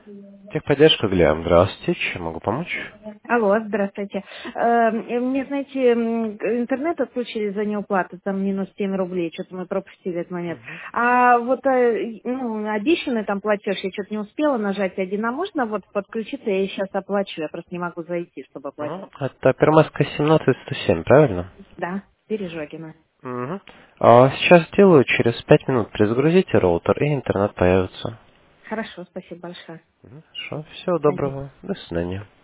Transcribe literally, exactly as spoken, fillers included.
Техподдержка, Глеб. Здравствуйте. Чем могу помочь? Алло, здравствуйте. Э, Мне, знаете, м, интернет отключили за неуплату, там минус семь рублей, что-то мы пропустили этот момент. А вот э, ну, обещанный там платеж, я что-то не успела нажать один, а можно вот подключиться, я сейчас оплачу, я просто не могу зайти, чтобы оплатить. Мгм. Это Первомайская семнадцать сто семь, правильно? Да, Пережогина. Мгм. А сейчас сделаю, через пять минут перезагрузите роутер, и интернет появится. Хорошо, спасибо большое. Мгм. Хорошо. Всего До свидания. доброго. До свидания.